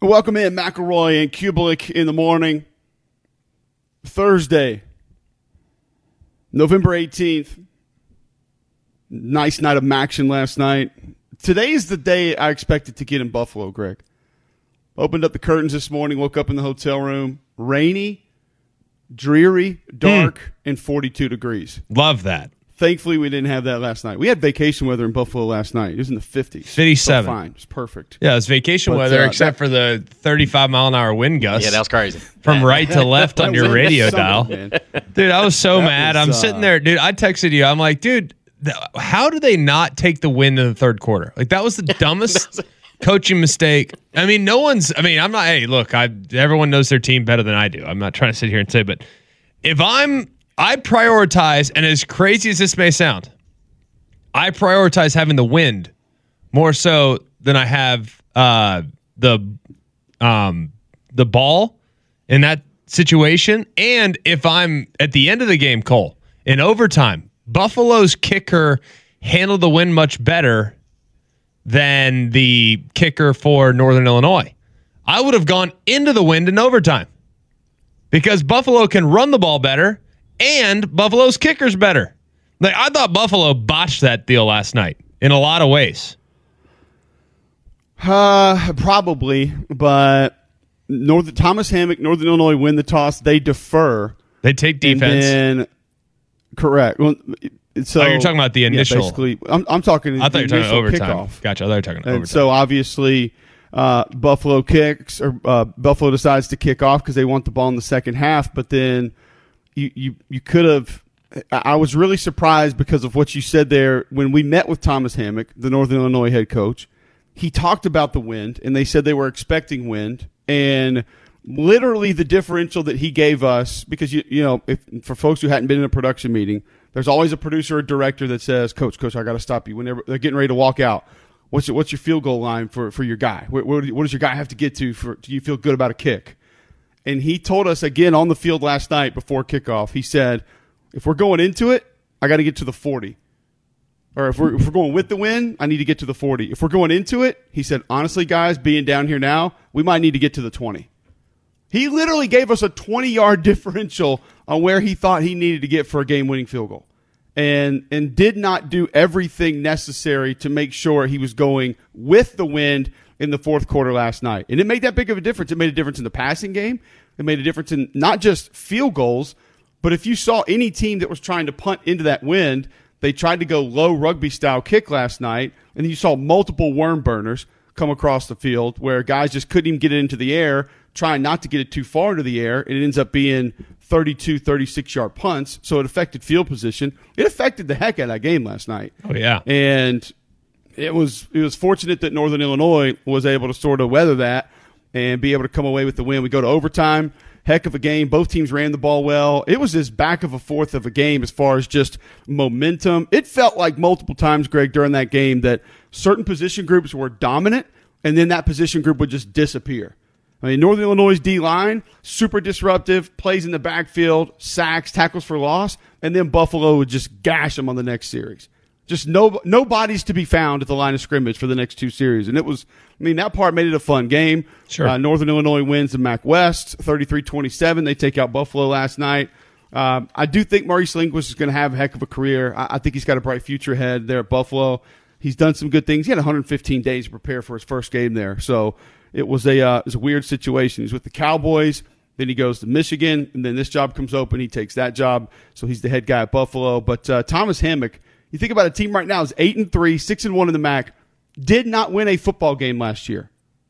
Welcome in McElroy and Kubelik in the morning. Thursday, November 18th. Nice night of action last night. Today is the day I expected to get in Buffalo, Greg. Opened up the curtains this morning, woke up in the hotel room. Rainy, dreary, dark, and 42 degrees. Love that. Thankfully, we didn't have that last night. We had vacation weather in Buffalo last night. It was in the 50s. 57. So fine. It's perfect. Yeah, it was vacation weather except for the 35-mile-an-hour wind gusts. Yeah, that was crazy. From right to left on your radio dial. Man. Dude, I was so mad. I'm sitting there. Dude, I texted you. I'm like, dude, how do they not take the win in the third quarter? Like, that was the dumbest coaching mistake. I mean, I'm not, hey, look, everyone knows their team better than I do. I'm not trying to sit here and say, but if I prioritize, and as crazy as this may sound, I prioritize having the wind more so than I have the ball in that situation. And if I'm at the end of the game, Cole, in overtime, Buffalo's kicker handled the win much better than the kicker for Northern Illinois. I would have gone into the wind in overtime because Buffalo can run the ball better. And Buffalo's kicker's better. Like, I thought Buffalo botched that deal last night in a lot of ways. Probably, but Thomas Hammock, Northern Illinois win the toss. They defer. They take defense. And then, correct. Well, so you're talking about the initial. Yeah, basically, I'm talking. I thought you were talking overtime. Kickoff. Gotcha. I thought you were talking overtime. And so obviously, Buffalo kicks, or Buffalo decides to kick off because they want the ball in the second half. But then you could have. I was really surprised because of what you said there when we met with Thomas Hammock, the Northern Illinois head coach. He talked about the wind, and they said they were expecting wind, and literally the differential that he gave us, because for folks who hadn't been in a production meeting, there's always a producer or director that says, Coach, I got to stop you whenever they're getting ready to walk out. What's your field goal line for your guy? What does your guy have to get to do you feel good about a kick? And he told us again on the field last night before kickoff. He said, if we're going into it, I got to get to the 40. Or if we're going with the win, I need to get to the 40. If we're going into it, he said, honestly, guys, being down here now, we might need to get to the 20. He literally gave us a 20-yard differential on where he thought he needed to get for a game-winning field goal, and did not do everything necessary to make sure he was going with the wind in the fourth quarter last night. And it made that big of a difference. It made a difference in the passing game. It made a difference in not just field goals, but if you saw any team that was trying to punt into that wind, they tried to go low rugby-style kick last night, and you saw multiple worm burners come across the field where guys just couldn't even get it into the air, trying not to get it too far into the air, and it ends up being 32, 36-yard punts, so it affected field position. It affected the heck out of that game last night. Oh, yeah. And it was fortunate that Northern Illinois was able to sort of weather that and be able to come away with the win. We go to overtime. Heck of a game. Both teams ran the ball well. It was as back of a fourth of a game as far as just momentum. It felt like multiple times, Greg, during that game that certain position groups were dominant, and then that position group would just disappear. I mean, Northern Illinois' D-line, super disruptive, plays in the backfield, sacks, tackles for loss, and then Buffalo would just gash them on the next series. Just no bodies to be found at the line of scrimmage for the next two series. And it was, that part made it a fun game. Sure. Northern Illinois wins the MAC West, 33-27. They take out Buffalo last night. I do think Maurice Linguist is going to have a heck of a career. I think he's got a bright future ahead there at Buffalo. He's done some good things. He had 115 days to prepare for his first game there. So it was a weird situation. He's with the Cowboys. Then he goes to Michigan, and then this job comes open. He takes that job, so he's the head guy at Buffalo. But Thomas Hammock, you think about a team right now is 8-3, 6-1 in the MAC, did not win a football game last year.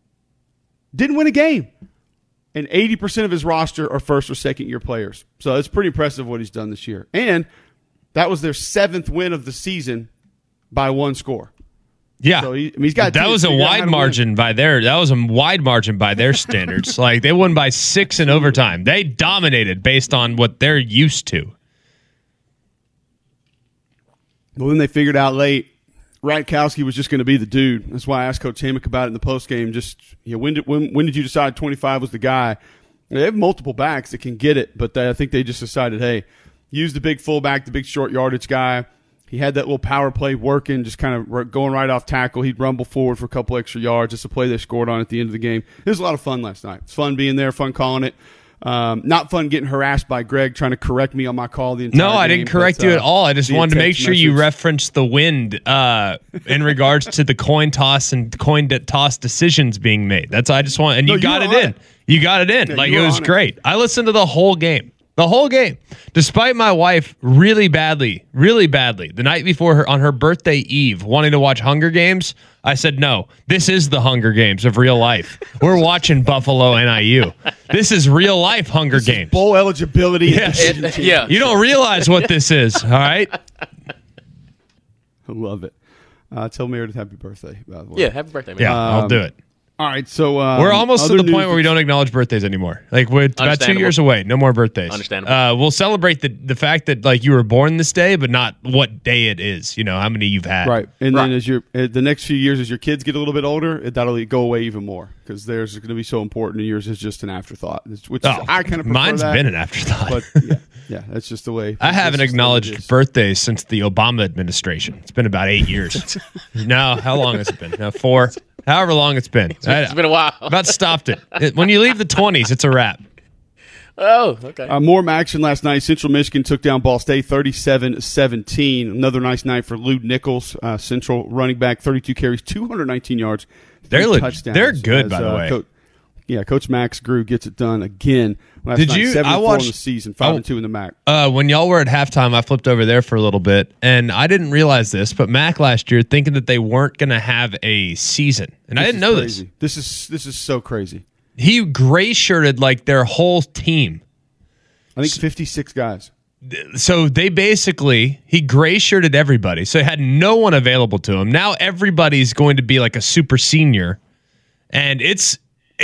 Didn't win a game. And 80% of his roster are first or second year players. So it's pretty impressive what he's done this year. And that was their 7th win of the season by one score. Yeah, so he's got. That was a wide margin by their. That was a wide margin by their standards. Like, they won by 6 in overtime. They dominated based on what they're used to. Well, then they figured out late Ratkowski was just going to be the dude. That's why I asked Coach Hammock about it in the postgame. Just when did you decide 25 was the guy? They have multiple backs that can get it, but I think they just decided, hey, use the big fullback, the big short yardage guy. He had that little power play working, just kind of going right off tackle. He'd rumble forward for a couple extra yards. Just a play they scored on at the end of the game. It was a lot of fun last night. It's fun being there, fun calling it. Not fun getting harassed by Greg trying to correct me on my call the entire game. No, I didn't correct you at all. I just wanted to make sure you referenced the wind in regards to the coin toss and coin toss decisions being made. That's I just want, and you got it in. You got it in. Yeah, like it was great. I listened to the whole game. The whole game, despite my wife really badly, the night before on her birthday eve, wanting to watch Hunger Games, I said, no, this is the Hunger Games of real life. We're watching Buffalo NIU. This is real life Hunger Games. Bowl eligibility. Yes. Yeah. You don't realize what this is, all right? I love it. Tell Meredith happy birthday, by the way. Yeah, happy birthday, man. Yeah, I'll do it. All right, so we're almost to the point where we don't acknowledge birthdays anymore. Like we're about 2 years away. No more birthdays. Understandable. We'll celebrate the fact that like you were born this day, but not what day it is. You know how many you've had. Right, and then as the next few years, as your kids get a little bit older, that'll go away even more because theirs is going to be so important, and yours is just an afterthought. Which I kind of prefer mine's that, been an afterthought. But yeah, that's just the way. I haven't acknowledged birthdays since the Obama administration. It's been about 8 years. No, how long has it been? No, 4. However long it's been. It's been a while. About stopped it. When you leave the 20s, it's a wrap. Oh, okay. More action last night. Central Michigan took down Ball State 37-17. Another nice night for Lude Nichols, Central running back, 32 carries, 219 yards, 3 touchdowns. They're good, by the way. Coach Max Grew gets it done again. Last night, 7-4 in the season, 5-2 in the MAC. When y'all were at halftime, I flipped over there for a little bit, and I didn't realize this, but MAC last year thinking that they weren't going to have a season, and I didn't know this. This is so crazy. He gray-shirted like their whole team. I think 56 guys. So they he gray-shirted everybody, so he had no one available to him. Now everybody's going to be like a super senior, and it's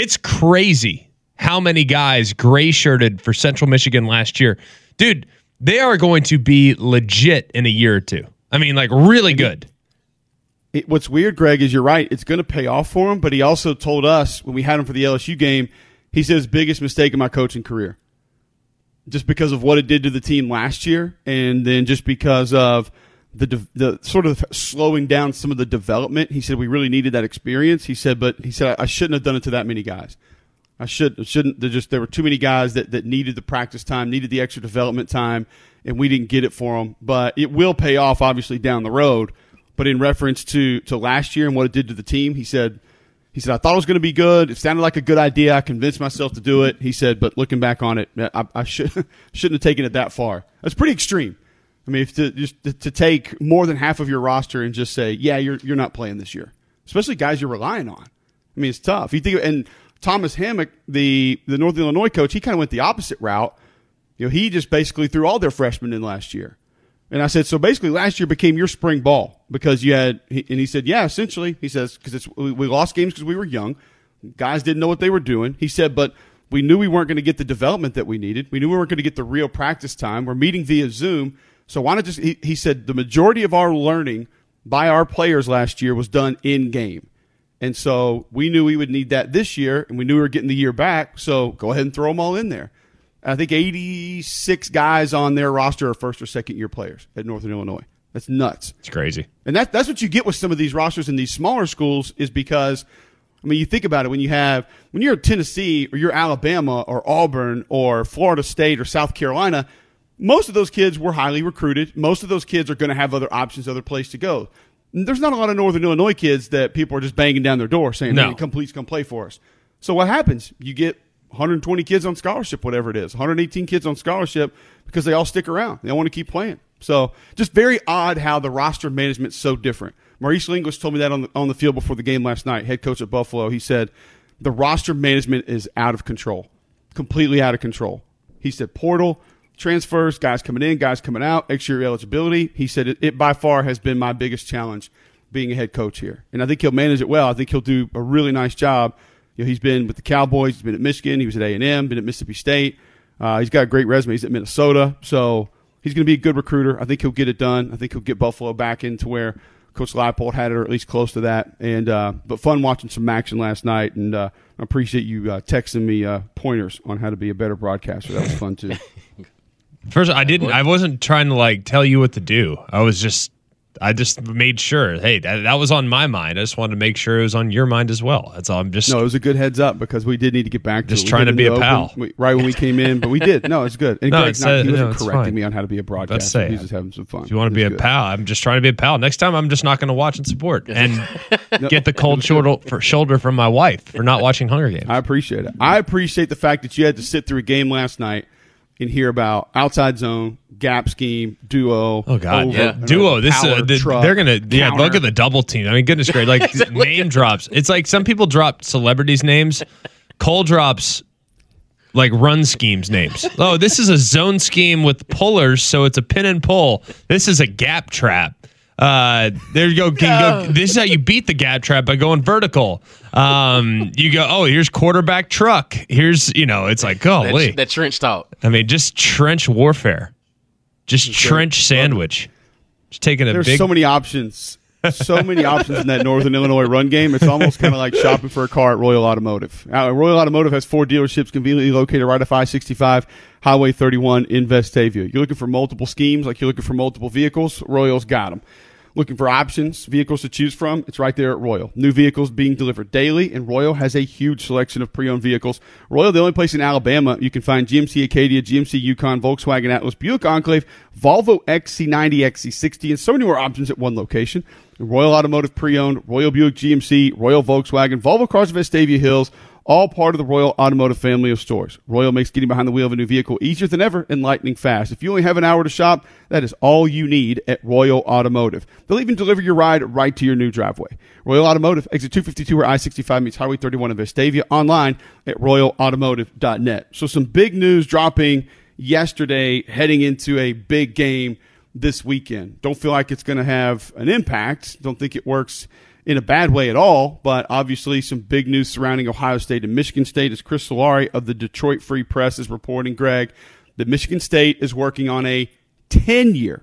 crazy how many guys gray-shirted for Central Michigan last year. Dude, they are going to be legit in a year or two. I mean, like, really good. What's weird, Greg, is you're right. It's going to pay off for him, but he also told us when we had him for the LSU game, he said his biggest mistake in my coaching career. Just because of what it did to the team last year, and then just because of the sort of slowing down some of the development. He said we really needed that experience. He said I shouldn't have done it to that many guys. I shouldn't. There were too many guys that needed the practice time, needed the extra development time, and we didn't get it for them. But it will pay off, obviously, down the road. But in reference to last year and what it did to the team, he said I thought it was going to be good. It sounded like a good idea. I convinced myself to do it. He said, but looking back on it, I shouldn't have taken it that far. That's pretty extreme. I mean, to take more than half of your roster and just say, yeah, you're not playing this year, especially guys you're relying on. I mean, it's tough. You think and Thomas Hammock, the Northern Illinois coach, he kind of went the opposite route. He just basically threw all their freshmen in last year. And I said, so basically last year became your spring ball because you had – and he said, yeah, essentially. He says, because we lost games because we were young. Guys didn't know what they were doing. He said, but we knew we weren't going to get the development that we needed. We knew we weren't going to get the real practice time. We're meeting via Zoom. So why not just – he said the majority of our learning by our players last year was done in-game. And so we knew we would need that this year, and we knew we were getting the year back, so go ahead and throw them all in there. I think 86 guys on their roster are first- or second-year players at Northern Illinois. That's nuts. It's crazy. And that's what you get with some of these rosters in these smaller schools is because, I mean, you think about it, when you're at Tennessee or you're Alabama or Auburn or Florida State or South Carolina, most of those kids were highly recruited. Most of those kids are going to have other options, other places to go. There's not a lot of Northern Illinois kids that people are just banging down their door saying, no, please come play for us. So what happens? You get 120 kids on scholarship, whatever it is, 118 kids on scholarship because they all stick around. They want to keep playing. So just very odd how the roster management's so different. Maurice Linguist told me that on the field before the game last night, head coach at Buffalo. He said the roster management is out of control, completely out of control. He said portal, transfers, guys coming in, guys coming out, extra year eligibility. He said it by far has been my biggest challenge being a head coach here. And I think he'll manage it well. I think he'll do a really nice job. He's been with the Cowboys. He's been at Michigan. He was at A&M, been at Mississippi State. He's got a great resume. He's at Minnesota. So he's going to be a good recruiter. I think he'll get it done. I think he'll get Buffalo back into where Coach Leipold had it, or at least close to that. And but fun watching some action last night. And I appreciate you texting me pointers on how to be a better broadcaster. That was fun, too. First, I wasn't trying to tell you what to do. I was just I just made sure. Hey, that was on my mind. I just wanted to make sure it was on your mind as well. That's all. No, it was a good heads up because we did need to get back to just trying to be a pal. Right when we came in, but we did. No, it's good. And Greg's he wasn't correcting fine. me on how to be a broadcaster. He's just having some fun. If you want to be a pal, I'm just trying to be a pal. Next time, I'm just not going to watch and support and get the cold shoulder from my wife for not watching Hunger Games. I appreciate it. I appreciate the fact that you had to sit through a game last night and hear about outside zone, gap scheme, duo. Oh God, duo. This they're gonna look at the double team. I mean, goodness gracious, like name drops. It's like some people drop celebrities' names. Cole drops like run schemes names. Oh, this is a zone scheme with pullers, so it's a pin and pull. This is a gap trap. There you go. This is how you beat the gap trap, by going vertical. You go, oh, here's quarterback truck. Here's, it's like, golly. That trench talk. I mean, just trench warfare. Just trench sandwich. Just taking There's so many options. So many options in that Northern Illinois run game. It's almost kind of like shopping for a car at Royal Automotive. Royal Automotive has 4 dealerships conveniently located right off I-65, Highway 31 in Vestavia. You're looking for multiple schemes, like you're looking for multiple vehicles, Royal's got them. Looking for options, vehicles to choose from, it's right there at Royal. New vehicles being delivered daily, and Royal has a huge selection of pre-owned vehicles. Royal, the only place in Alabama you can find GMC Acadia, GMC Yukon, Volkswagen Atlas, Buick Enclave, Volvo XC90, XC60, and so many more options at one location. Royal Automotive Pre-Owned, Royal Buick GMC, Royal Volkswagen, Volvo Cars of Vestavia Hills, all part of the Royal Automotive family of stores. Royal makes getting behind the wheel of a new vehicle easier than ever and lightning fast. If you only have an hour to shop, that is all you need at Royal Automotive. They'll even deliver your ride right to your new driveway. Royal Automotive, exit 252 where I-65 meets Highway 31 in Vestavia, online at royalautomotive.net. So some big news dropping yesterday heading into a big game this weekend. Don't feel like it's going to have an impact. Don't think it works in a bad way at all, but obviously some big news surrounding Ohio State and Michigan State, as Chris Solari of the Detroit Free Press is reporting, Greg, that Michigan State is working on a 10-year,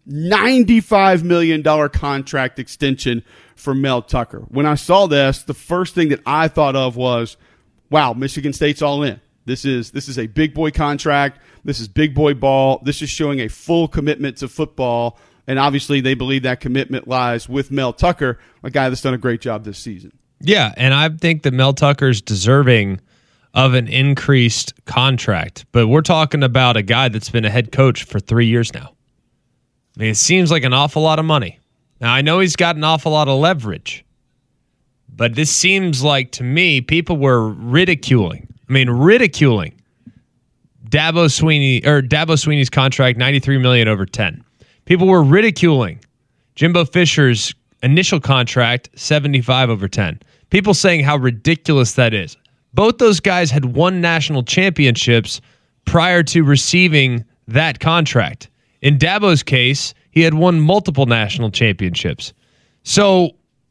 $95 million contract extension for Mel Tucker. When I saw this, the first thing that I thought of was, wow, Michigan State's all in. This is a big boy contract. This is big boy ball. This is showing a full commitment to football. And obviously they believe that commitment lies with Mel Tucker, a guy that's done a great job this season. Yeah, and I think that Mel Tucker's deserving of an increased contract. But we're talking about a guy that's been a head coach for 3 years now. I mean, it seems like an awful lot of money. Now, I know he's got an awful lot of leverage. But this seems like, to me, people were ridiculing Dabo Sweeney's contract, $93 million over 10. People were ridiculing Jimbo Fisher's initial contract, 75 over 10. People saying how ridiculous that is. Both those guys had won national championships prior to receiving that contract. In Dabo's case, he had won multiple national championships. So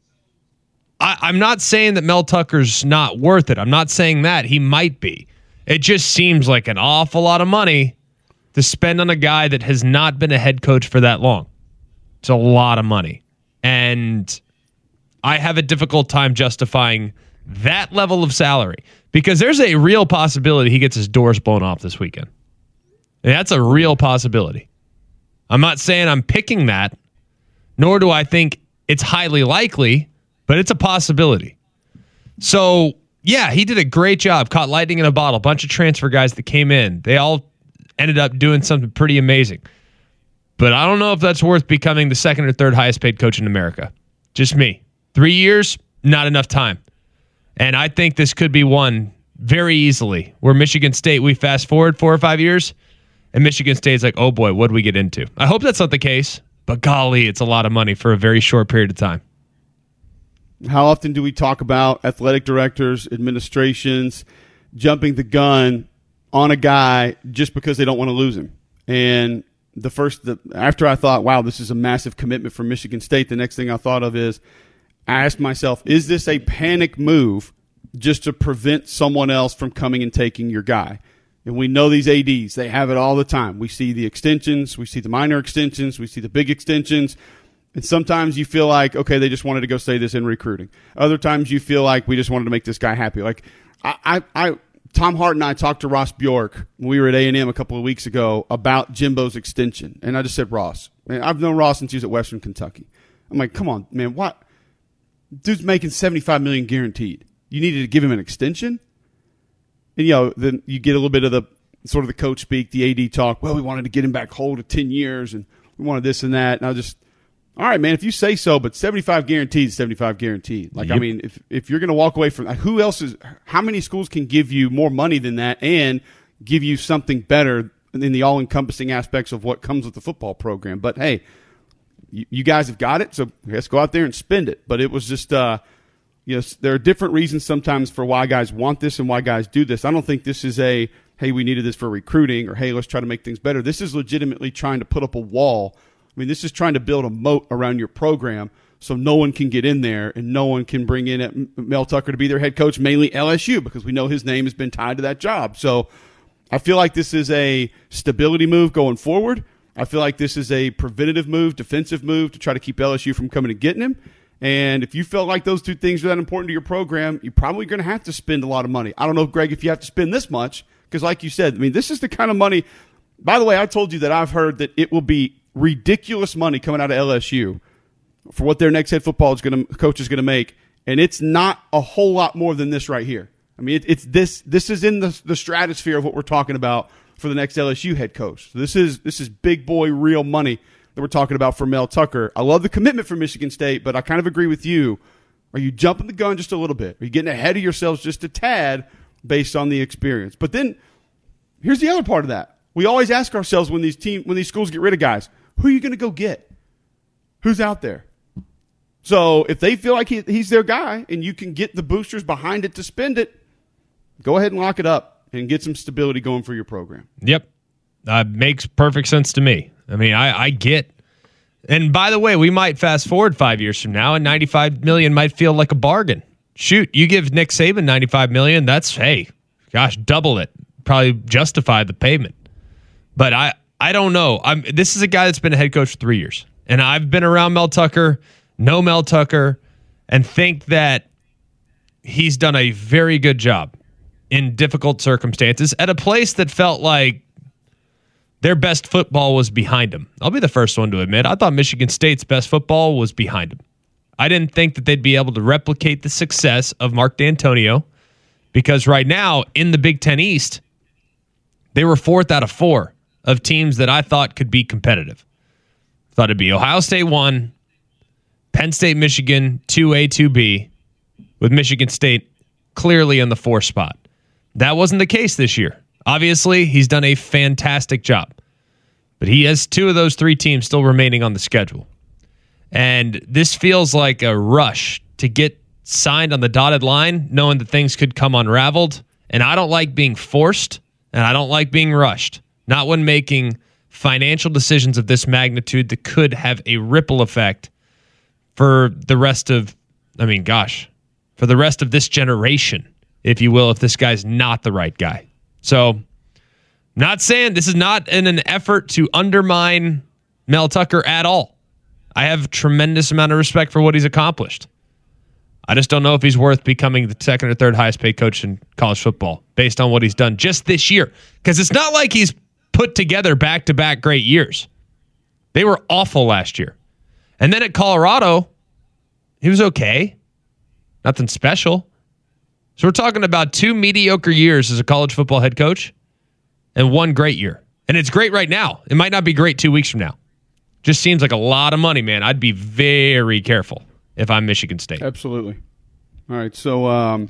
I'm not saying that Mel Tucker's not worth it. I'm not saying that. He might be. It just seems like an awful lot of money to spend on a guy that has not been a head coach for that long. It's a lot of money. And I have a difficult time justifying that level of salary because there's a real possibility he gets his doors blown off this weekend. And that's a real possibility. I'm not saying I'm picking that, nor do I think it's highly likely, but it's a possibility. So, yeah, he did a great job. Caught lightning in a bottle. A bunch of transfer guys that came in. They all ended up doing something pretty amazing. But I don't know if that's worth becoming the second or third highest paid coach in America. Just me. 3 years, not enough time. And I think this could be one very easily where Michigan State, we fast forward 4 or 5 years, and Michigan State's like, oh boy, what do we get into? I hope that's not the case, but golly, it's a lot of money for a very short period of time. How often do we talk about athletic directors, administrations, jumping the gun on a guy just because they don't want to lose him? And after I thought, wow, this is a massive commitment for Michigan State, the next thing I thought of is, I asked myself, is this a panic move just to prevent someone else from coming and taking your guy? And we know these ADs, they have it all the time. We see the extensions, we see the minor extensions, we see the big extensions. And sometimes you feel like, okay, they just wanted to go say this in recruiting. Other times you feel like we just wanted to make this guy happy. Like Tom Hart and I talked to Ross Bjork when we were at A&M a couple of weeks ago about Jimbo's extension. And I just said, Ross, I've known Ross since he was at Western Kentucky. I'm like, come on, man, what? Dude's making $75 million guaranteed. You needed to give him an extension? And, then you get a little bit of the sort of the coach speak, the AD talk. Well, we wanted to get him back whole to 10 years, and we wanted this and that. And I just, all right, man, if you say so, but 75 guaranteed is 75 guaranteed. Like, yep. I mean, if you're going to walk away from – who else is – how many schools can give you more money than that and give you something better in the all-encompassing aspects of what comes with the football program? But, hey, you guys have got it, so let's go out there and spend it. But it was just there are different reasons sometimes for why guys want this and why guys do this. I don't think this is hey, we needed this for recruiting, or, hey, let's try to make things better. This is legitimately trying to put up a wall. I mean, this is trying to build a moat around your program so no one can get in there and no one can bring in Mel Tucker to be their head coach, mainly LSU, because we know his name has been tied to that job. So I feel like this is a stability move going forward. I feel like this is a preventative move, defensive move to try to keep LSU from coming and getting him. And if you felt like those two things are that important to your program, you're probably going to have to spend a lot of money. I don't know, Greg, if you have to spend this much, because like you said, I mean, this is the kind of money. By the way, I told you that I've heard that it will be ridiculous money coming out of LSU for what their next head football coach is going to make, and it's not a whole lot more than this right here. I mean, it's this. This is in the stratosphere of what we're talking about for the next LSU head coach. So this is big boy real money that we're talking about for Mel Tucker. I love the commitment for Michigan State, but I kind of agree with you. Are you jumping the gun just a little bit? Are you getting ahead of yourselves just a tad based on the experience? But then here's the other part of that. We always ask ourselves when these schools get rid of guys, who are you going to go get? Who's out there? So if they feel like he's their guy and you can get the boosters behind it to spend it, go ahead and lock it up and get some stability going for your program. Yep. Makes perfect sense to me. I mean, I get. And by the way, we might fast forward 5 years from now and $95 million might feel like a bargain. Shoot, you give Nick Saban $95 million, that's, hey, gosh, double it. Probably justify the payment. But I don't know. This is a guy that's been a head coach for 3 years. And I've been around Mel Tucker, know Mel Tucker, and think that he's done a very good job in difficult circumstances at a place that felt like their best football was behind him. I'll be the first one to admit, I thought Michigan State's best football was behind him. I didn't think that they'd be able to replicate the success of Mark D'Antonio, because right now in the Big Ten East, they were 4th out of 4 of teams that I thought could be competitive. Thought it'd be Ohio State 1, Penn State, Michigan 2A, 2B, with Michigan State clearly in the 4th spot. That wasn't the case this year. Obviously, he's done a fantastic job, but he has 2 of those 3 teams still remaining on the schedule. And this feels like a rush to get signed on the dotted line, knowing that things could come unraveled. And I don't like being forced, and I don't like being rushed. Not when making financial decisions of this magnitude that could have a ripple effect for the rest of, for the rest of this generation, if you will, if this guy's not the right guy. So, not saying this is not in an effort to undermine Mel Tucker at all. I have a tremendous amount of respect for what he's accomplished. I just don't know if he's worth becoming the 2nd or 3rd highest paid coach in college football based on what he's done just this year. Because it's not like he's put together back-to-back great years. They were awful last year. And then at Colorado, he was okay. Nothing special. So we're talking about 2 mediocre years as a college football head coach and 1 great year. And it's great right now. It might not be great 2 weeks from now. Just seems like a lot of money, man. I'd be very careful if I'm Michigan State. Absolutely. All right, so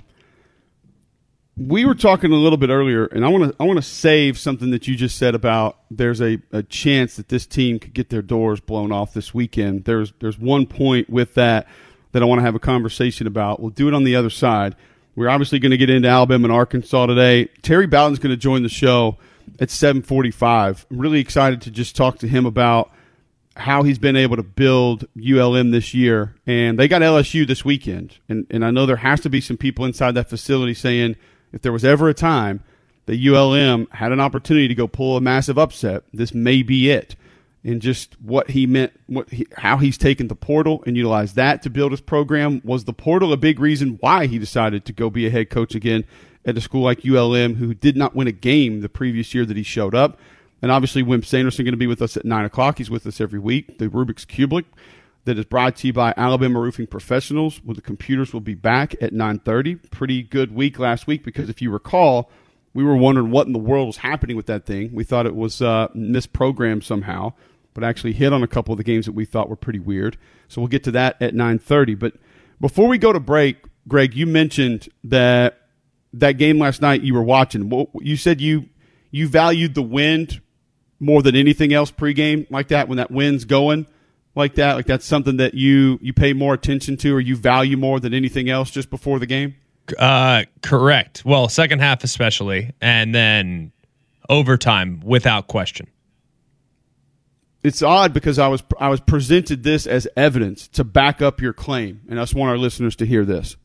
we were talking a little bit earlier, and I want to save something that you just said about there's a chance that this team could get their doors blown off this weekend. There's one point with that I want to have a conversation about. We'll do it on the other side. We're obviously going to get into Alabama and Arkansas today. Terry Bowden's going to join the show at 7:45. I'm really excited to just talk to him about how he's been able to build ULM this year. And they got LSU this weekend. And I know there has to be some people inside that facility saying if there was ever a time that ULM had an opportunity to go pull a massive upset, this may be it. And just what he meant, how he's taken the portal and utilized that to build his program. Was the portal a big reason why he decided to go be a head coach again at a school like ULM, who did not win a game the previous year that he showed up? And obviously, Wimp Sanderson going to be with us at 9 o'clock. He's with us every week. The Rubik's Cubic. that is brought to you by Alabama Roofing Professionals, where the computers will be back at 9:30. Pretty good week last week because if you recall, we were wondering what in the world was happening with that thing. We thought it was misprogrammed somehow, but actually hit on a couple of the games that we thought were pretty weird. So we'll get to that at 9:30. But before we go to break, Greg, you mentioned that game last night you were watching. You said you valued the wind more than anything else pregame like that when that wind's going. Like that's something that you pay more attention to or you value more than anything else just before the game? Correct. Well, second half especially, and then overtime without question. It's odd because I was presented this as evidence to back up your claim, and I just want our listeners to hear this.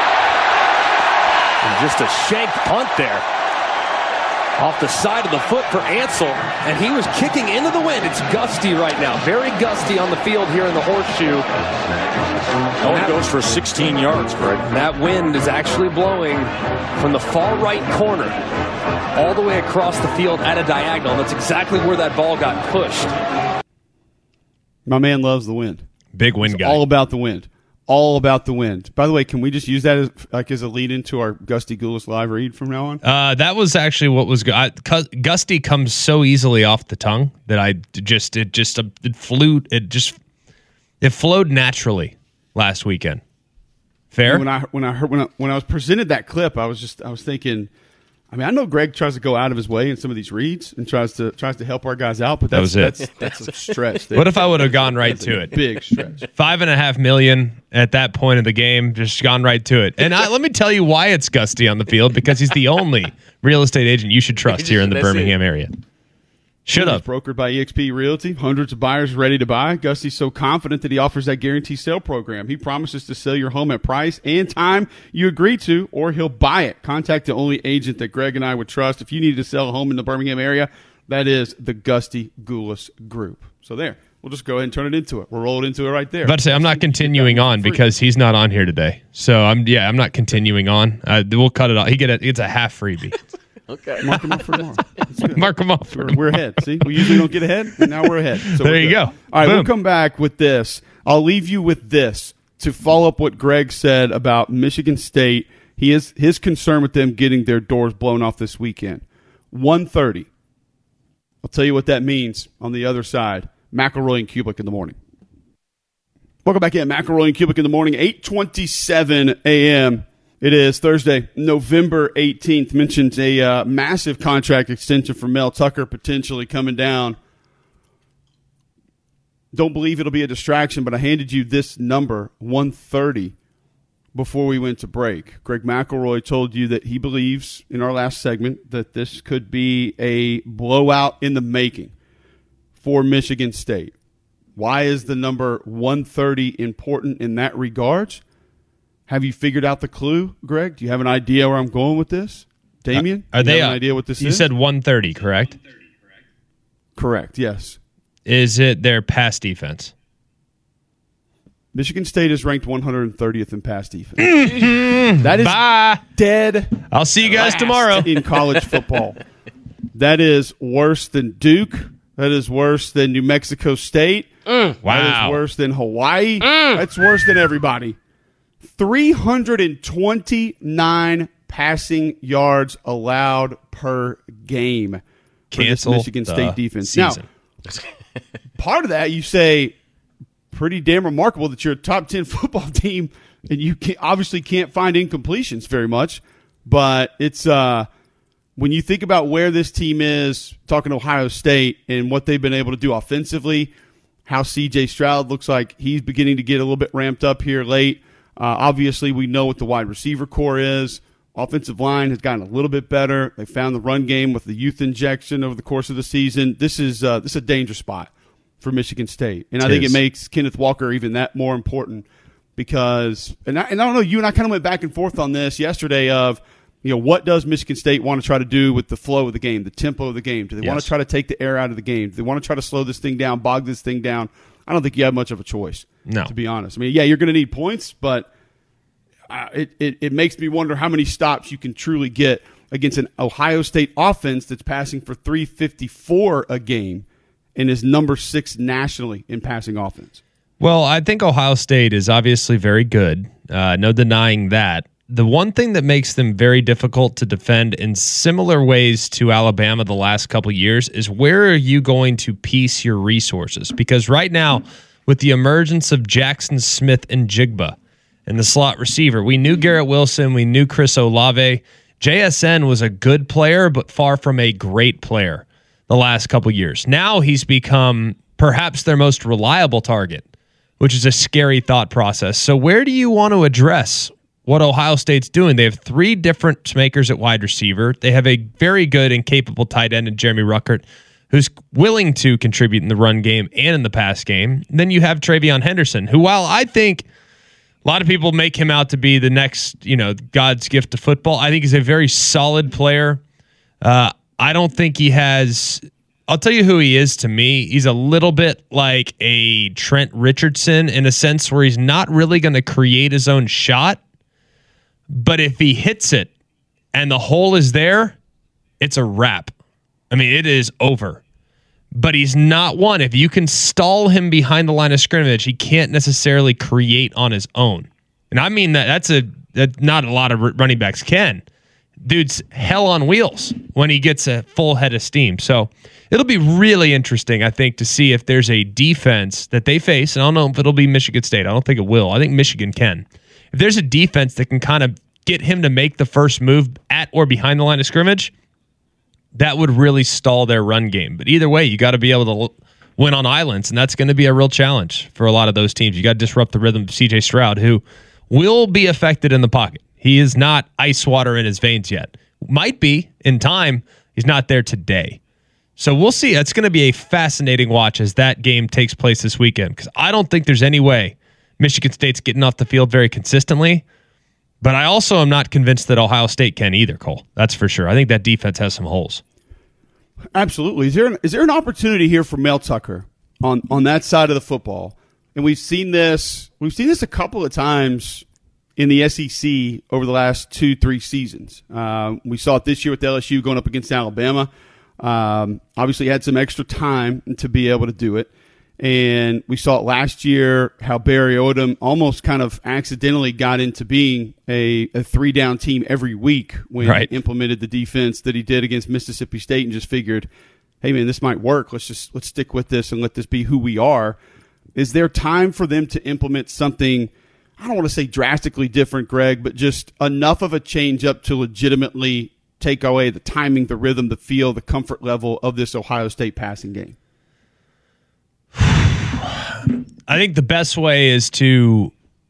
And just a shank punt there. Off the side of the foot for Ansel, and he was kicking into the wind. It's gusty right now, very gusty on the field here in the Horseshoe. Only goes for 16 yards, Greg. That wind is actually blowing from the far right corner all the way across the field at a diagonal. That's exactly where that ball got pushed. My man loves the wind. Big wind guy. All about the wind. All about the wind. By the way, can we just use that as a lead into our Gusty Goulas live read from now on? That was actually what was Gusty comes so easily off the tongue that it flowed naturally last weekend. Fair. When I was presented that clip, I was thinking. I mean, I know Greg tries to go out of his way in some of these reads and tries to help our guys out, but that's a stretch. What if I would have gone right to it? Big stretch. $5.5 million at that point of the game, just gone right to it. And let me tell you why it's Gusty on the field, because he's the only real estate agent you should trust here in the Birmingham area. Should have. Brokered by eXp Realty. Hundreds of buyers ready to buy. Gusty's so confident that he offers that guarantee sale program. He promises to sell your home at price and time you agree to, or he'll buy it. Contact the only agent that Greg and I would trust. If you need to sell a home in the Birmingham area, that is the Gusty Goulas Group. So there. We'll just go ahead and turn it into it. We'll roll it into it right there. I'm about to say, I'm not continuing on because he's not on here today. So I'm not continuing on. We'll cut it off. He gets a half freebie. Okay. Mark him off for tomorrow. Mark him off. We're ahead. See, we usually don't get ahead, and now we're ahead. So there you go. All right, Boom. We'll come back with this. I'll leave you with this to follow up what Greg said about Michigan State. His concern with them getting their doors blown off this weekend. 1:30. I'll tell you what that means on the other side. McElroy and Kubik in the morning. Welcome back in. McElroy and Kubik in the morning. 8:27 a.m. It is Thursday, November 18th. Mentioned a massive contract extension for Mel Tucker potentially coming down. Don't believe it'll be a distraction, but I handed you this number, 130, before we went to break. Greg McElroy told you that he believes, in our last segment, that this could be a blowout in the making for Michigan State. Why is the number 130 important in that regard? Have you figured out the clue, Greg? Do you have an idea where I'm going with this? Damien, have an idea what this is? You said 130, correct? Correct, yes. Is it their pass defense? Michigan State is ranked 130th in pass defense. That is dead. I'll see you guys tomorrow. In college football. That is worse than Duke. That is worse than New Mexico State. Wow. That is worse than Hawaii. That's worse than everybody. 329 passing yards allowed per game for this Michigan State defense. Season. Now, part of that, you say, pretty damn remarkable that you're a top 10 football team and you obviously can't find incompletions very much. But it's when you think about where this team is, talking Ohio State and what they've been able to do offensively, how C.J. Stroud looks like he's beginning to get a little bit ramped up here late. Obviously, we know what the wide receiver core is. Offensive line has gotten a little bit better. They found the run game with the youth injection over the course of the season. This is a danger spot for Michigan State. And I think it makes Kenneth Walker even that more important because – and I don't know, you and I kind of went back and forth on this yesterday of, what does Michigan State want to try to do with the flow of the game, the tempo of the game? Do they want to try to take the air out of the game? Do they want to try to slow this thing down, bog this thing down? I don't think you have much of a choice, to be honest. I mean, yeah, you're going to need points, but it makes me wonder how many stops you can truly get against an Ohio State offense that's passing for 354 a game and is number 6 nationally in passing offense. Well, I think Ohio State is obviously very good. No denying that. The one thing that makes them very difficult to defend in similar ways to Alabama the last couple of years is where are you going to piece your resources? Because right now, with the emergence of Jackson Smith and Jigba and the slot receiver, we knew Garrett Wilson, we knew Chris Olave. JSN was a good player, but far from a great player the last couple of years. Now he's become perhaps their most reliable target, which is a scary thought process. So where do you want to address what Ohio State's doing? They have 3 different makers at wide receiver. They have a very good and capable tight end in Jeremy Ruckert, who's willing to contribute in the run game and in the pass game. And then you have Travion Henderson, who, while I think a lot of people make him out to be the next, God's gift to football, I think he's a very solid player. I don't think he has... I'll tell you who he is to me. He's a little bit like a Trent Richardson in a sense where he's not really going to create his own shot. But if he hits it and the hole is there, it's a wrap. I mean, it is over. But he's not one. If you can stall him behind the line of scrimmage, he can't necessarily create on his own. And I mean that's not a lot of running backs can. Dude's hell on wheels when he gets a full head of steam. So it'll be really interesting, I think, to see if there's a defense that they face. And I don't know if it'll be Michigan State. I don't think it will. I think Michigan can. If there's a defense that can kind of get him to make the first move at or behind the line of scrimmage, that would really stall their run game. But either way, you got to be able to win on islands, and that's going to be a real challenge for a lot of those teams. You got to disrupt the rhythm of C.J. Stroud, who will be affected in the pocket. He is not ice water in his veins yet. Might be in time. He's not there today. So we'll see. It's going to be a fascinating watch as that game takes place this weekend, because I don't think there's any way Michigan State's getting off the field very consistently. But I also am not convinced that Ohio State can either, Cole. That's for sure. I think that defense has some holes. Absolutely. Is there an opportunity here for Mel Tucker on that side of the football? And we've seen this a couple of times in the SEC over the last 2-3 seasons. We saw it this year with LSU going up against Alabama. Obviously had some extra time to be able to do it. And we saw it last year how Barry Odom almost kind of accidentally got into being a 3-down team every week when he implemented the defense that he did against Mississippi State and just figured, hey, man, this might work. Let's stick with this and let this be who we are. Is there time for them to implement something, I don't want to say drastically different, Greg, but just enough of a change up to legitimately take away the timing, the rhythm, the feel, the comfort level of this Ohio State passing game? I think the best way is to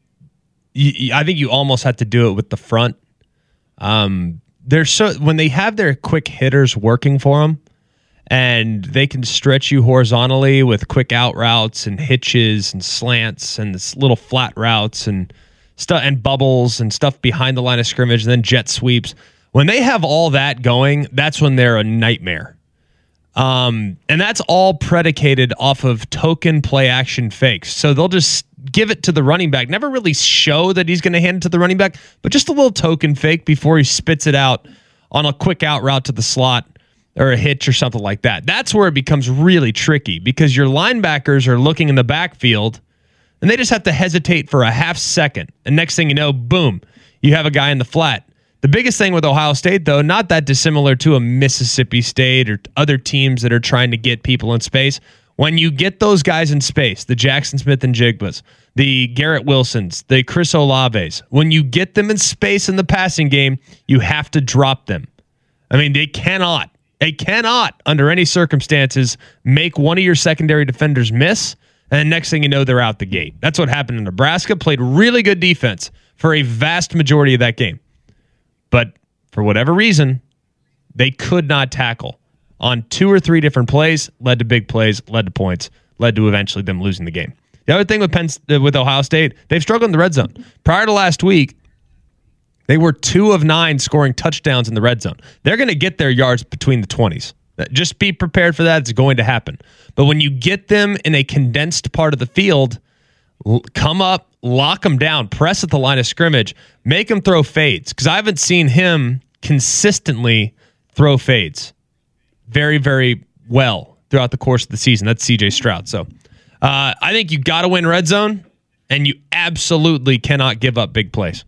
I think you almost have to do it with the front. When they have their quick hitters working for them and they can stretch you horizontally with quick out routes and hitches and slants and this little flat routes and stuff and bubbles and stuff behind the line of scrimmage and then jet sweeps. When they have all that going, that's when they're a nightmare. And that's all predicated off of token play action fakes. So they'll just give it to the running back, never really show that he's going to hand it to the running back, but just a little token fake before he spits it out on a quick out route to the slot or a hitch or something like that. That's where it becomes really tricky because your linebackers are looking in the backfield and they just have to hesitate for a half second. And next thing you know, boom, you have a guy in the flat. The biggest thing with Ohio State, though, not that dissimilar to a Mississippi State or other teams that are trying to get people in space. When you get those guys in space, the Jackson Smith and Jigbas, the Garrett Wilsons, the Chris Olaves, when you get them in space in the passing game, you have to drop them. I mean, they cannot, under any circumstances, make one of your secondary defenders miss, and next thing you know, they're out the gate. That's what happened in Nebraska. Played really good defense for a vast majority of that game. But for whatever reason, they could not tackle on 2 or 3 different plays, led to big plays, led to points, led to eventually them losing the game. The other thing with Ohio State, they've struggled in the red zone. Prior to last week, they were 2 of 9 scoring touchdowns in the red zone. They're going to get their yards between the 20s. Just be prepared for that. It's going to happen. But when you get them in a condensed part of the field, come up, lock them down, press at the line of scrimmage, make them throw fades. Because I haven't seen him consistently throw fades very, very well throughout the course of the season. That's C.J. Stroud. So I think you got to win red zone, and you absolutely cannot give up big plays.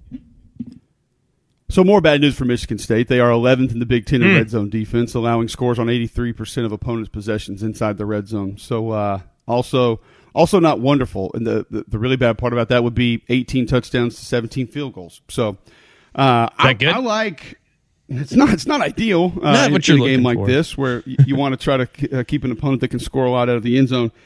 So more bad news for Michigan State. They are 11th in the Big Ten in red zone defense, allowing scores on 83% of opponents' possessions inside the red zone. So also not wonderful. And the really bad part about that would be 18 touchdowns to 17 field goals. So that good? I like it's not ideal Not what you're in a game looking like for. this where you want to try to keep an opponent that can score a lot out of the end zone.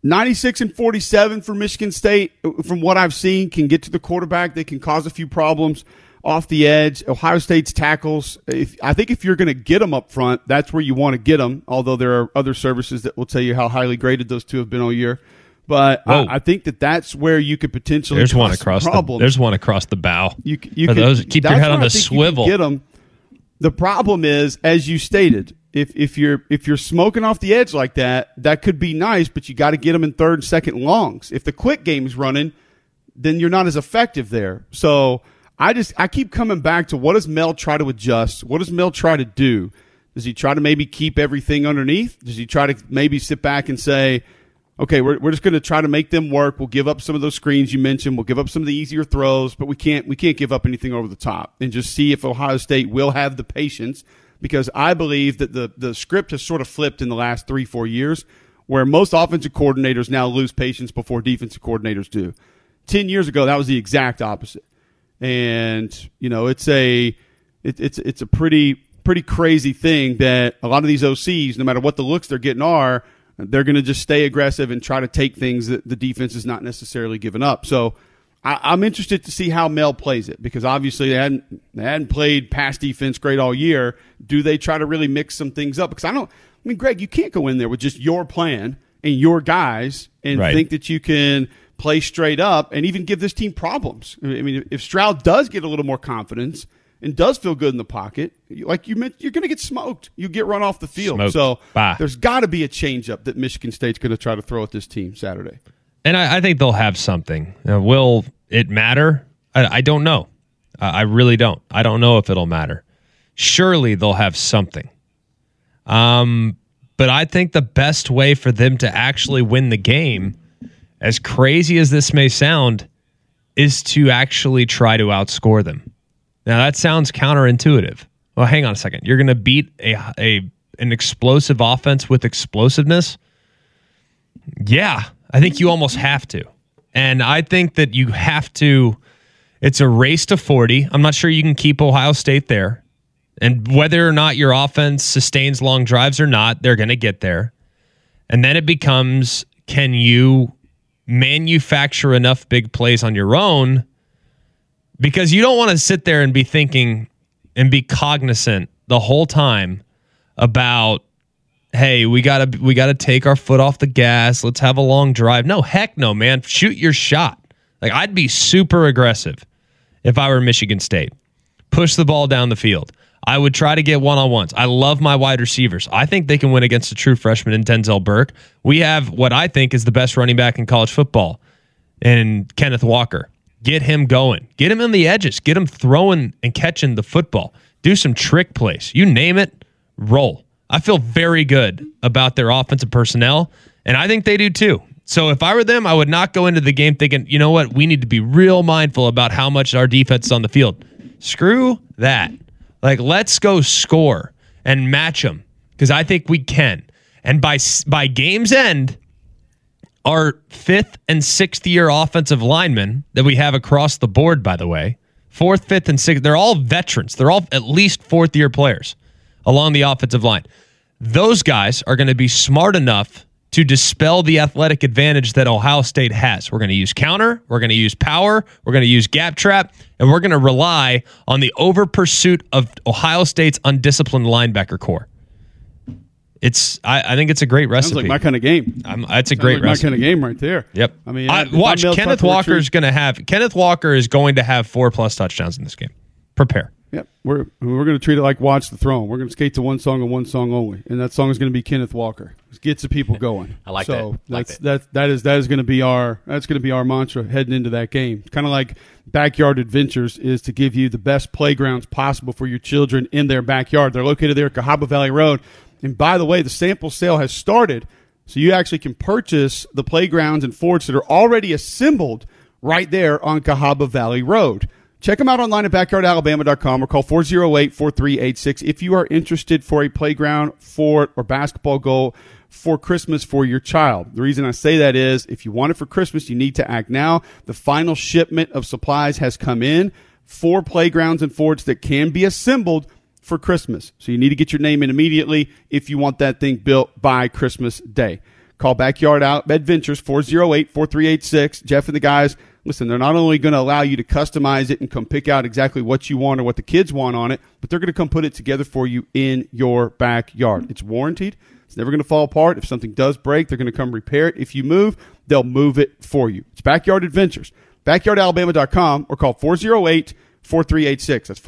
96-47 for Michigan State, from what I've seen, can get to the quarterback. They can cause a few problems off the edge. Ohio State's tackles, I think if you're going to get them up front, that's where you want to get them, although there are other services that will tell you how highly graded those two have been all year. But I think that's where you could potentially There's one cause across problems. there's one across the bow. You For could, those, keep your that's head where on I the think swivel. You can get them. The problem is, as you stated, if you're smoking off the edge like that could be nice, but you got to get them in third and second longs. If the quick game's running, then you're not as effective there. So I keep coming back to, what does Mel try to adjust? What does Mel try to do? Does he try to maybe keep everything underneath? Does he try to maybe sit back and say, okay, we're just going to try to make them work. We'll give up some of those screens you mentioned. We'll give up some of the easier throws, but we can't give up anything over the top, and just see if Ohio State will have the patience, because I believe that the script has sort of flipped in the last 3-4 years, where most offensive coordinators now lose patience before defensive coordinators do. 10 years ago, that was the exact opposite. And, it's a pretty crazy thing that a lot of these OCs, no matter what the looks they're getting are, they're going to just stay aggressive and try to take things that the defense is not necessarily giving up. So I'm interested to see how Mel plays it, because obviously they hadn't played pass defense great all year. Do they try to really mix some things up? Because Greg, you can't go in there with just your plan and your guys and think that you can play straight up and even give this team problems. I mean, if Stroud does get a little more confidence and does feel good in the pocket, like you mentioned, you're going to get smoked. You get run off the field. Smoked. So Bye. There's got to be a changeup that Michigan State's going to try to throw at this team Saturday. And I think they'll have something. Will it matter? I don't know. I really don't. I don't know if it'll matter. Surely they'll have something. But I think the best way for them to actually win the game, as crazy as this may sound, is to actually try to outscore them. Now, that sounds counterintuitive. Well, hang on a second. You're going to beat an explosive offense with explosiveness? Yeah, I think you almost have to. And I think that you have to. It's a race to 40. I'm not sure you can keep Ohio State there. And whether or not your offense sustains long drives or not, they're going to get there. And then it becomes, can you manufacture enough big plays on your own? Because you don't want to sit there and be thinking and be cognizant the whole time about, hey, we gotta take our foot off the gas. Let's have a long drive. No, heck no, man. Shoot your shot. Like, I'd be super aggressive if I were Michigan State. Push the ball down the field. I would try to get one-on-ones. I love my wide receivers. I think they can win against a true freshman in Denzel Burke. We have what I think is the best running back in college football in Kenneth Walker. Get him going. Get him on the edges. Get him throwing and catching the football. Do some trick plays. You name it, roll. I feel very good about their offensive personnel, and I think they do too. So if I were them, I would not go into the game thinking, you know what, we need to be real mindful about how much our defense is on the field. Screw that. Like, let's go score and match them, because I think we can. And by game's end, our 5th and 6th year offensive linemen that we have across the board, by the way, 4th, 5th, and 6th, they're all veterans. They're all at least 4th year players along the offensive line. Those guys are going to be smart enough to dispel the athletic advantage that Ohio State has. We're going to use counter, we're going to use power, we're going to use gap trap, and we're going to rely on the over pursuit of Ohio State's undisciplined linebacker core. I think it's a great recipe. Sounds like my kind of game. It's a great like recipe. my kind of game right there. Yep. I mean, watch. Kenneth Walker is going to have 4+ touchdowns in this game. Prepare. Yep. We're going to treat it like Watch the Throne. We're going to skate to one song and one song only, and that song is going to be Kenneth Walker. It gets the people going. I like so that. That is going to be our mantra heading into that game. Kind of like Backyard Adventures is to give you the best playgrounds possible for your children in their backyard. They're located there at Cahaba Valley Road. And by the way, the sample sale has started So you actually can purchase the playgrounds and forts that are already assembled right there on Cahaba Valley Road. Check them out online at backyardalabama.com or call 408-4386 if you are interested for a playground, fort, or basketball goal for Christmas for your child. The reason I say that is if you want it for Christmas, you need to act now. The final shipment of supplies has come in for playgrounds and forts that can be assembled for Christmas. So you need to get your name in immediately if you want that thing built by Christmas Day. Call Backyard Adventures 408-4386. Jeff and the guys, listen, they're not only going to allow you to customize it and come pick out exactly what you want or what the kids want on it, but they're going to come put it together for you in your backyard. It's warranted. It's never going to fall apart. If something does break, they're going to come repair it. If you move, they'll move it for you. It's Backyard Adventures. BackyardAlabama.com or call 408-4386. That's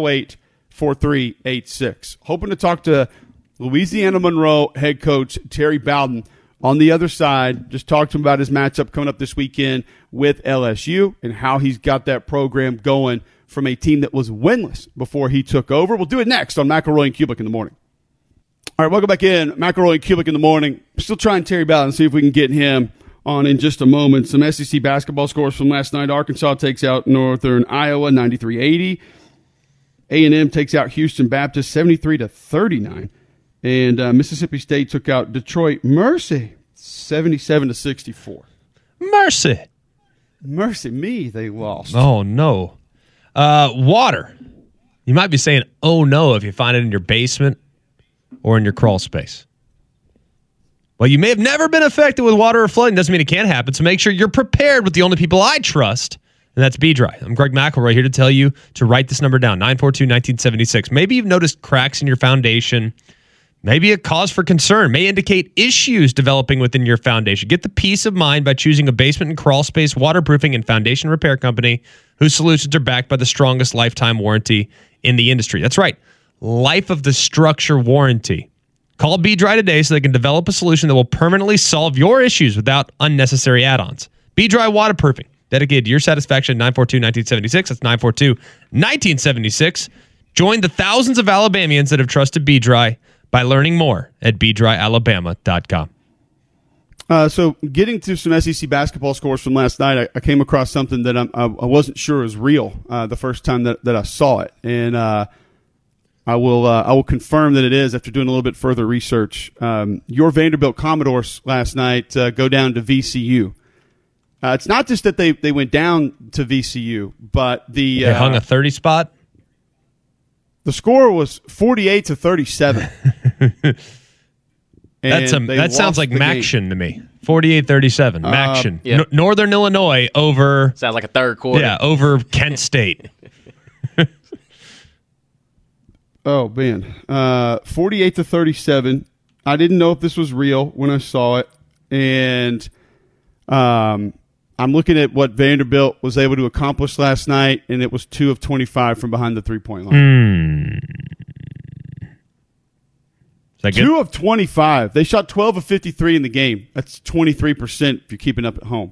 408-4386. Hoping to talk to Louisiana Monroe head coach Terry Bowden on the other side. Just talk to him about his matchup coming up this weekend with LSU and how he's got that program going from a team that was winless before he took over. We'll do it next on McElroy and Kubik in the morning. All right, welcome back in. McElroy and Kubik in the morning. Still trying Terry Bowden and see if we can get him on in just a moment. Some SEC basketball scores from last night. Arkansas takes out Northern Iowa 93-80. A&M takes out Houston Baptist 73-39. And Mississippi State took out Detroit Mercy 77-64. Mercy me, they lost. Oh, no. Water. You might be saying, oh, no, if you find it in your basement or in your crawl space. Well, you may have never been affected with water or flooding. Doesn't mean it can't happen. So make sure you're prepared with the only people I trust, and that's B-Dry. I'm Greg McElroy here to tell you to write this number down, 942-1976. Maybe you've noticed cracks in your foundation. Maybe a cause for concern may indicate issues developing within your foundation. Get the peace of mind by choosing a basement and crawl space waterproofing and foundation repair company whose solutions are backed by the strongest lifetime warranty in the industry. That's right, life of the structure warranty. Call B-Dry today so they can develop a solution that will permanently solve your issues without unnecessary add-ons. B-Dry Waterproofing, dedicated to your satisfaction, 942-1976. That's 942-1976. Join the thousands of Alabamians that have trusted B-Dry by learning more at BDryAlabama.com. So getting to some SEC basketball scores from last night, I came across something that I wasn't sure was real the first time that I saw it. And I will confirm that it is after doing a little bit further research. Your Vanderbilt Commodores last night go down to VCU. It's not just that they went down to VCU, but they hung a 30 spot. The score was 48-37. That sounds like Maction to me. 48-37. Maction. Yeah. Northern Illinois over. Sounds like a third quarter. Yeah, over Kent State. Oh, man. 48-37. I didn't know if this was real when I saw it. And I'm looking at what Vanderbilt was able to accomplish last night, and it was 2 of 25 from behind the three-point line. Is that good? 2 of 25. They shot 12 of 53 in the game. That's 23% if you're keeping up at home.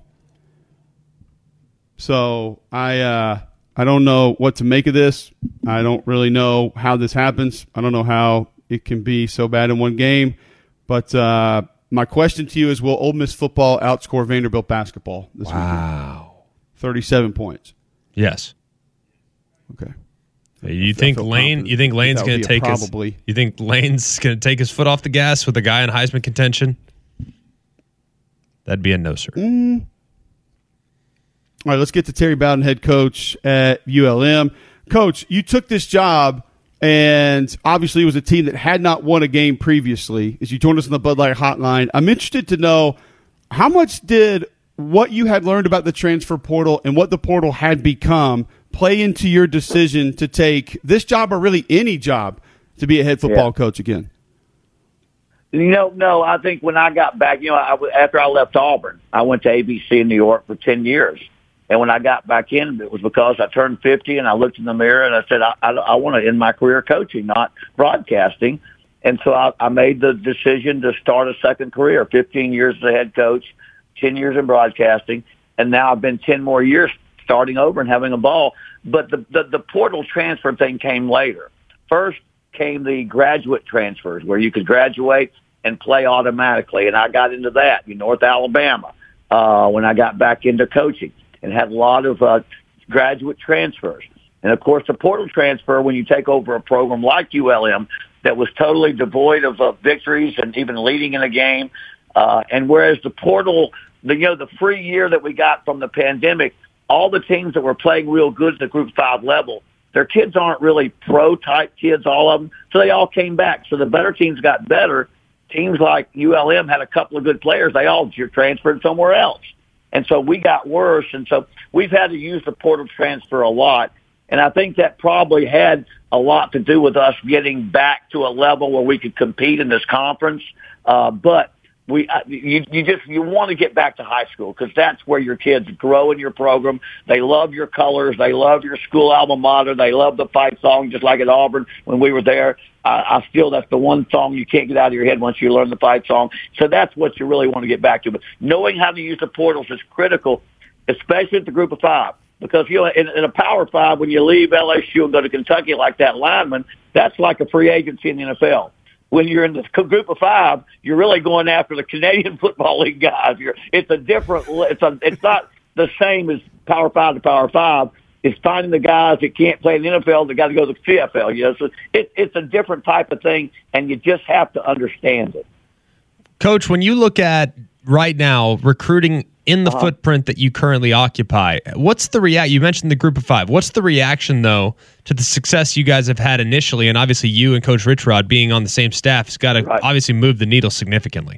So I don't know what to make of this. I don't really know how this happens. I don't know how it can be so bad in one game. But my question to you is, will Ole Miss football outscore Vanderbilt basketball this weekend? 37 points. Yes. Okay. You think Lane's going to take you think Lane's going to take his foot off the gas with a guy in Heisman contention? That'd be a no, sir. All right, let's get to Terry Bowden, head coach at ULM. Coach, you took this job, and obviously it was a team that had not won a game previously. As you joined us on the Bud Light Hotline, I'm interested to know how much did what you had learned about the transfer portal and what the portal had become play into your decision to take this job or really any job to be a head football coach again? No, I think when I got back, after I left Auburn, I went to ABC in New York for 10 years. And when I got back in, it was because I turned 50 and I looked in the mirror and I said, I want to end my career coaching, not broadcasting. And so I made the decision to start a second career, 15 years as a head coach, 10 years in broadcasting. And now I've been 10 more years starting over and having a ball. But the portal transfer thing came later. First came the graduate transfers where you could graduate and play automatically. And I got into that in North Alabama when I got back into coaching and had a lot of graduate transfers. And, of course, the portal transfer, when you take over a program like ULM that was totally devoid of victories and even leading in a game, and whereas the portal, the free year that we got from the pandemic, all the teams that were playing real good at the Group 5 level, their kids aren't really pro-type kids, all of them, so they all came back. So the better teams got better. Teams like ULM had a couple of good players. They all transferred somewhere else. And so we got worse, and so we've had to use the portal transfer a lot. And I think that probably had a lot to do with us getting back to a level where we could compete in this conference. But you want to get back to high school because that's where your kids grow in your program. They love your colors. They love your school alma mater. They love the fight song, just like at Auburn when we were there. I feel that's the one song you can't get out of your head once you learn the fight song. So that's what you really want to get back to. But knowing how to use the portals is critical, especially at the Group of 5. Because, in a Power 5, when you leave LSU and go to Kentucky like that lineman, that's like a free agency in the NFL. When you're in the Group of 5, you're really going after the Canadian Football League guys. It's not the same as Power 5 to Power 5. It's finding the guys that can't play in the NFL that got to go to the CFL. So it's a different type of thing, and you just have to understand it. Coach, when you look at right now recruiting in the footprint that you currently occupy, what's the you mentioned the Group of 5. What's the reaction, though, to the success you guys have had initially? And obviously you and Coach Richrod being on the same staff has got to obviously move the needle significantly.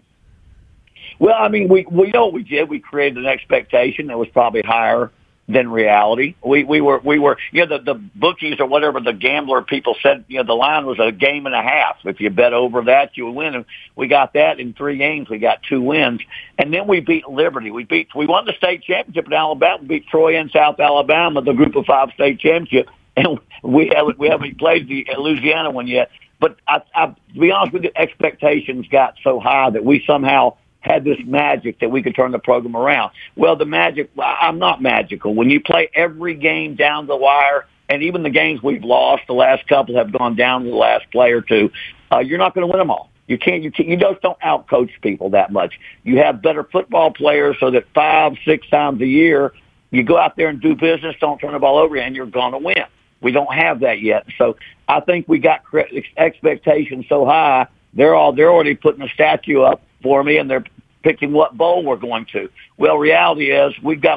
Well, I mean, we know what we did. We created an expectation that was probably higher than reality. We were the bookies or whatever the gambler people said, the line was a game and a half. If you bet over that, you would win. And we got that in 3 games. We got 2 wins. And then we beat Liberty. We won the state championship in Alabama. We beat Troy and South Alabama, the Group of 5 state championship. And we haven't played the Louisiana one yet. But to be honest with you, expectations got so high that we somehow had this magic that we could turn the program around. Well, the magic, I'm not magical. When you play every game down the wire, and even the games we've lost, the last couple have gone down to the last play or two, you're not going to win them all. You just don't outcoach people that much. You have better football players so that 5-6 times a year, you go out there and do business, don't turn the ball over, and you're going to win. We don't have that yet. So I think we got expectations so high, they're already putting a statue up for me, and they're picking what bowl we're going to. Well, reality is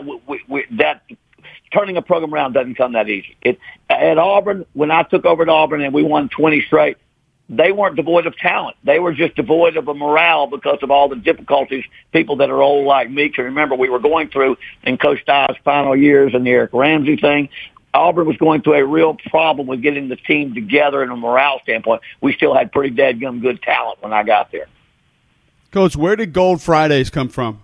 that turning a program around doesn't come that easy. At Auburn, when I took over at Auburn and we won 20 straight, they weren't devoid of talent. They were just devoid of a morale because of all the difficulties people that are old like me can remember we were going through in Coach Dye's final years and the Eric Ramsey thing. Auburn was going through a real problem with getting the team together in a morale standpoint. We still had pretty dadgum good talent when I got there. Coach, where did Gold Fridays come from?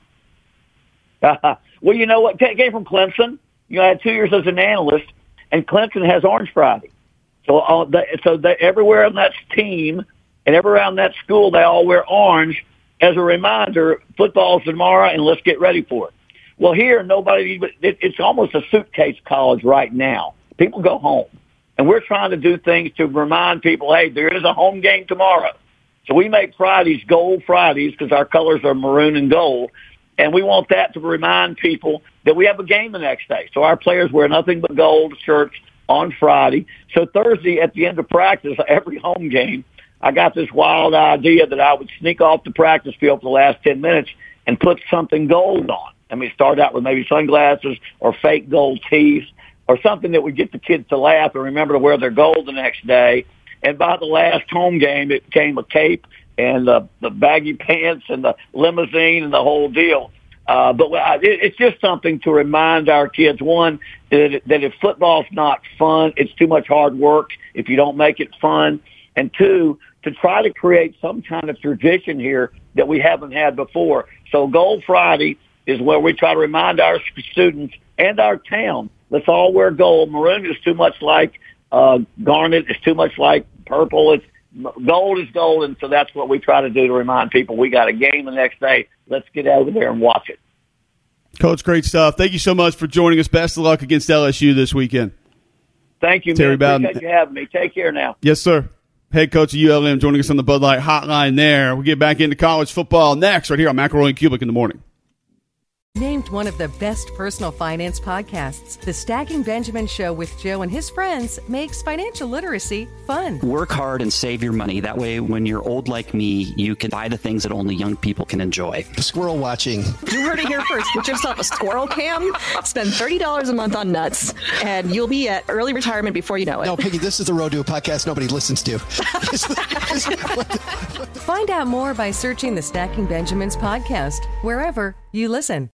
Well, you know what? It came from Clemson. I had 2 years as an analyst, and Clemson has Orange Friday. So everywhere on that team and everywhere around that school, they all wear orange as a reminder, football's tomorrow, and let's get ready for it. Well, here, it's almost a suitcase college right now. People go home, and we're trying to do things to remind people, hey, there is a home game tomorrow. So we make Fridays Gold Fridays because our colors are maroon and gold, and we want that to remind people that we have a game the next day. So our players wear nothing but gold shirts on Friday. So Thursday at the end of practice, every home game, I got this wild idea that I would sneak off the practice field for the last 10 minutes and put something gold on. I mean, start out with maybe sunglasses or fake gold teeth or something that would get the kids to laugh and remember to wear their gold the next day. And by the last home game, it came a cape and the baggy pants and the limousine and the whole deal. But it's just something to remind our kids, one, that if football's not fun, it's too much hard work if you don't make it fun. And two, to try to create some kind of tradition here that we haven't had before. So Gold Friday is where we try to remind our students and our town, let's all wear gold. Maroon is too much like garnet. It's too much like purple. Gold is gold, and so that's what we try to do to remind people we got a game the next day. Let's get over there and watch it. Coach, great stuff. Thank you so much for joining us. Best of luck against LSU this weekend. Thank you, Terry man. Bowden. Appreciate you having me. Take care now. Yes, sir. head coach of ULM, joining us on the Bud Light Hotline there. We'll get back into college football next right here on McElroy and Kubick in the morning. Named one of the best personal finance podcasts, The Stacking Benjamin Show with Joe and his friends makes financial literacy fun. Work hard and save your money. That way, when you're old like me, you can buy the things that only young people can enjoy. Squirrel watching. You heard it here first. Get yourself a squirrel cam, spend $30 a month on nuts, and you'll be at early retirement before you know it. No, Piggy, this is the road to a podcast nobody listens to. Find out more by searching the Stacking Benjamins podcast, wherever you listen.